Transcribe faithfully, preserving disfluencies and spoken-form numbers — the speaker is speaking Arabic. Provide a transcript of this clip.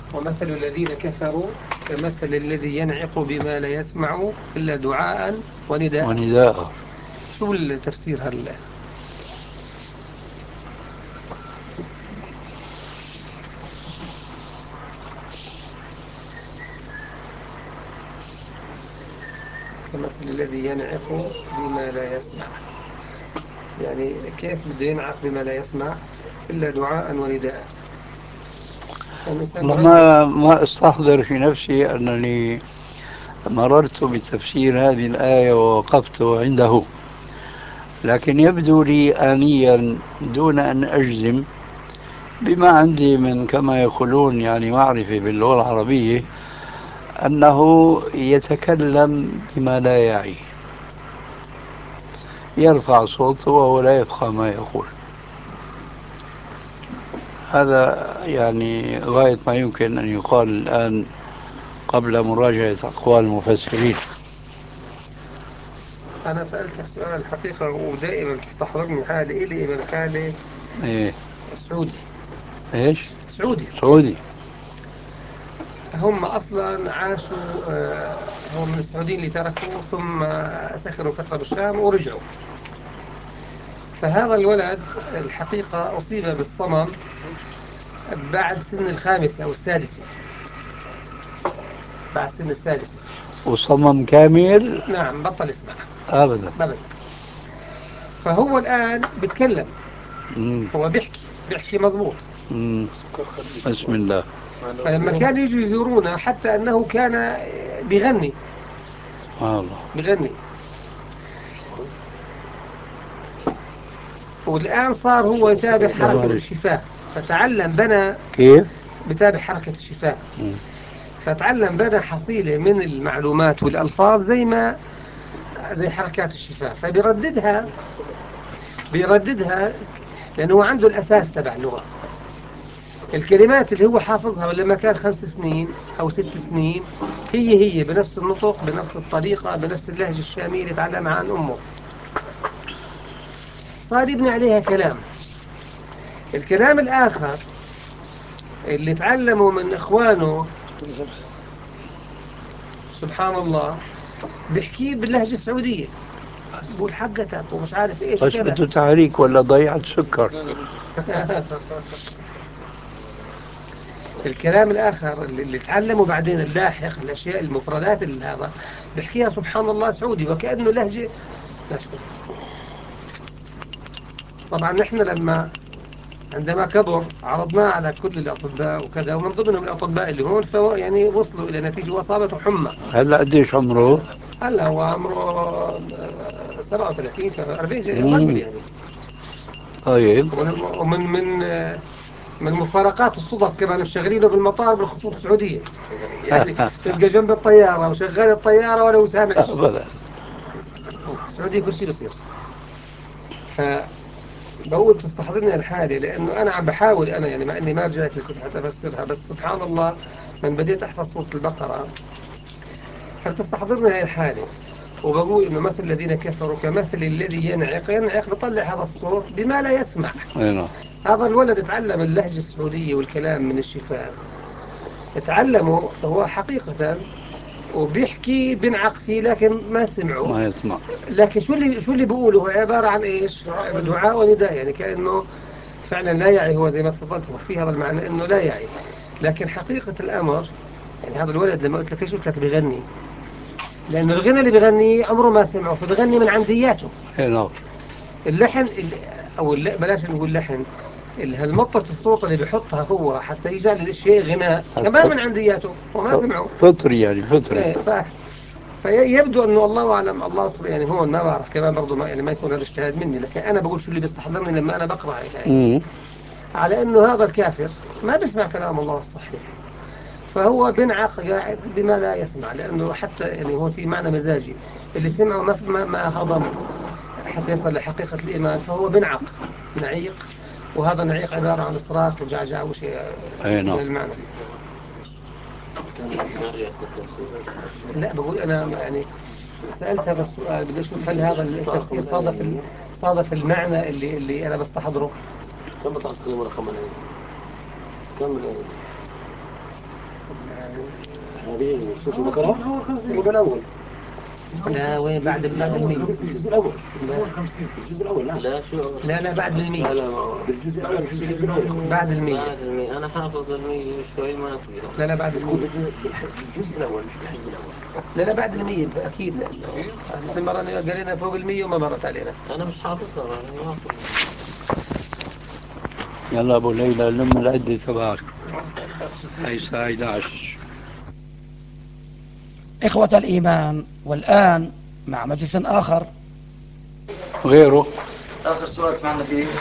ومثل الذين كفروا كمثل الذي ينعق بما لا يسمع إلا دعاء ونداء. ونداء. شو التفسير هلا؟ كمثل الذي ينعق بما لا يسمع، يعني كيف بده ينعق بما لا يسمع إلا دعاء ونداء؟ الإنسان والله مركب. ما ما استحضر في نفسي أنني مررت بتفسير هذه الآية ووقفت عنده، لكن يبدو لي آنيا دون أن أجزم بما عندي من كما يقولون يعني معرفة باللغة العربية أنه يتكلم بما لا يعي، يرفع صوته وهو لا يفقه ما يقول. هذا يعني غاية ما يمكن أن يقال الآن قبل مراجعة أقوال المفسرين. أنا سألتك سؤال الحقيقة، ودائما تستحضرني حالي إلي من حالي إيه؟ سعودي. إيش؟ سعودي. سعودي. هم أصلا عاشوا، آه، هم من السعوديين اللي تركوا ثم سكنوا فترة بالشام ورجعوا. فهذا الولد الحقيقة أصيب بالصمم بعد سن الخامسة أو السادسة، بعد سن السادسة. وصمم كامل؟ نعم، بطل يسمع أبدا. أبدا. فهو الآن بيتكلم، مم. هو بيحكي بيحكي مضبوط. مم. بسم الله. فلما كانوا يجوا يزورونا حتى أنه كان بيغني سبحان الله. بيغني والآن صار هو يتابع لا حركة معلش. الشفاه، فتعلم بنى. كيف؟ بتابع حركة الشفاه، مم. فتعلم بنى حصيلة من المعلومات والألفاظ زي ما زي حركات الشفاه، فبيرددها بيرددها لأنه هو عنده الأساس تبع اللغة. الكلمات اللي هو حافظها لما كان خمس سنين أو ست سنين هي هي بنفس النطق بنفس الطريقة بنفس اللهجة الشامية اللي تعلمها عن أمه، صار يبني عليها كلام. الكلام الآخر اللي تعلموا من إخوانه سبحان الله بيحكيه باللهجة السعودية، بقول حقتك ومش عارف إيش بس وكذا. بده تحريك ولا ضيعة سكر. الكلام الآخر اللي, اللي تعلموا بعدين اللاحق الأشياء المفردات اللي هذا بيحكيها سبحان الله سعودي وكأنه لهجة. لا شكرا. طبعا نحن لما عندما كبر عرضناه على كل الأطباء وكذا، ومن ضمنهم الأطباء اللي هون فهو يعني وصلوا إلى نتيجة وأصابته حمى. هلا قديش عمره؟ هلا هو عمره سبعة وثلاثين أربعين رجل مم. يعني. طيب. ومن ومن من من مفارقات الصدف كمان مشغلينه بالمطار بالخطوط السعودية. يعني تلقى جنب الطيارة وشغال الطيارة ولا هو سامع شيء. أبدا. السعودية كل شيء بصير. فبقول تستحضرني الحالة لأنه أنا عم بحاول أنا يعني مع إني ما رجعت لكنت حتى أفسرها، بس سبحان الله من بديت أحفظ سورة البقرة فبتستحضرني هاي الحالة. وبقول إنه مثل الذين كفروا كمثل الذي ينعق ينعق بطلع هذا الصوت بما لا يسمع. أي نعم. هذا الولد تعلم اللهجة السعودية والكلام من الشفاه، تعلمه هو حقيقة وبيحكي بنعق فيه لكن ما سمعوا. ما يسمع. لكن شو اللي شو اللي بيقوله هو عبارة عن إيش؟ دعاء ونداء، يعني كأنه فعلا لا يعي، هو زي ما تفضلت في هذا المعنى إنه لا يعي. لكن حقيقة الأمر يعني هذا الولد لما قلت لك ليش قلت لك بيغني، لأنه الغنى اللي بيغنيه عمره ما سمعه فبيغني من عندياته. أي نعم. اللحن ال- أو الل- بلاش نقول لحن، ال- هالمطة الصوت اللي بيحطها هو حتى يجعل الشيء غناء كمان من عندياته وما سمعه. فطري يعني فطري. إيه ف فيبدو انه الله اعلم، الله سبحانه يعني هون ما بعرف كمان برضه ما يعني ما يكون هذا اجتهاد مني، لكن انا بقول شو اللي بيستحضرني لما انا بقرا هاي الايه مم. على انه هذا الكافر ما بيسمع كلام الله الصحيح، فهو بنعق قاعد بما لا يسمع، لانه حتى يعني هو في معنى مزاجي اللي سمعه ما ما, ما هضمه حتى يصل لحقيقة الإيمان، فهو بنعق نعيق. وهذا نعيق عبارة عن صراخ وجعجع وشيء أي من نعم. المعنى. لا بقول أنا يعني سألت هذا السؤال بدي أشوف هل هذا التفسير صادف ال- صادف المعنى اللي اللي أنا بستحضره. كم بتعرف تكلم رقم الآية؟ كم الآية؟ هذه سورة البقرة الربع الأول. لا وين بعد بعد المية الجزء الأول. لا الجزء الأول. لا لا شو لا لا بعد المية. لا لا الجزء الأول الجزء الأول بعد المية. بعد المية أنا حافظ المية وشوي ما أقدر. لا لا بعد المية. الجزء الأول مش الحزب الأول. لا لا بعد المية أكيد. مثل مرة قالنا فوق المية وما مرت علينا. أنا مش حافظها أنا ما أقدر. يلا أبو ليلى لم العدة تبعك هاي الساعة أحد عشر. إخوة الإيمان، والآن مع مجلس آخر غيره آخر سؤال سمعنا فيه